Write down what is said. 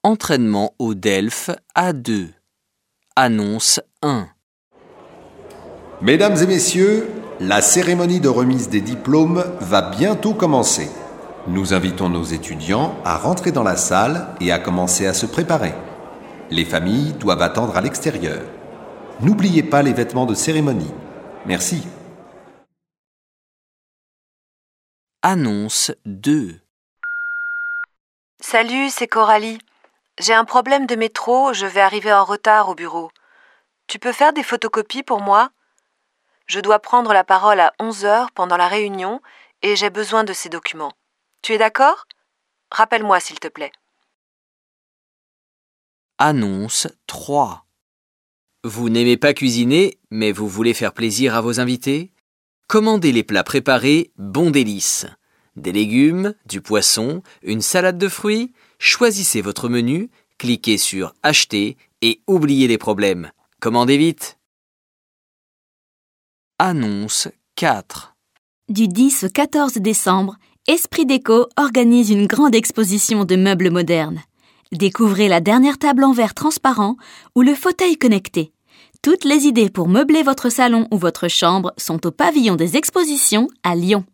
Entraînement au DELF A2. Annonce 1. Mesdames et messieurs, la cérémonie de remise des diplômes va bientôt commencer. Nous invitons nos étudiants à rentrer dans la salle et à commencer à se préparer. Les familles doivent attendre à l'extérieur. N'oubliez pas les vêtements de cérémonie. Merci. Annonce 2. Salut, c'est Coralie. J'ai un problème de métro, je vais arriver en retard au bureau. Tu peux faire des photocopies pour moi ? Je dois prendre la parole à 11h pendant la réunion et j'ai besoin de ces documents. Tu es d'accord ? Rappelle-moi s'il te plaît. Annonce 3. Vous n'aimez pas cuisiner, mais vous voulez faire plaisir à vos invités ? Commandez les plats préparés Bon Délice. Des légumes, du poisson, une salade de fruits. Choisissez votre menu, cliquez sur « Acheter » et oubliez les problèmes. Commandez vite. Annonce 4. Du 10 au 14 décembre, Esprit Déco organise une grande exposition de meubles modernes. Découvrez la dernière table en verre transparent ou le fauteuil connecté. Toutes les idées pour meubler votre salon ou votre chambre sont au pavillon des expositions à Lyon.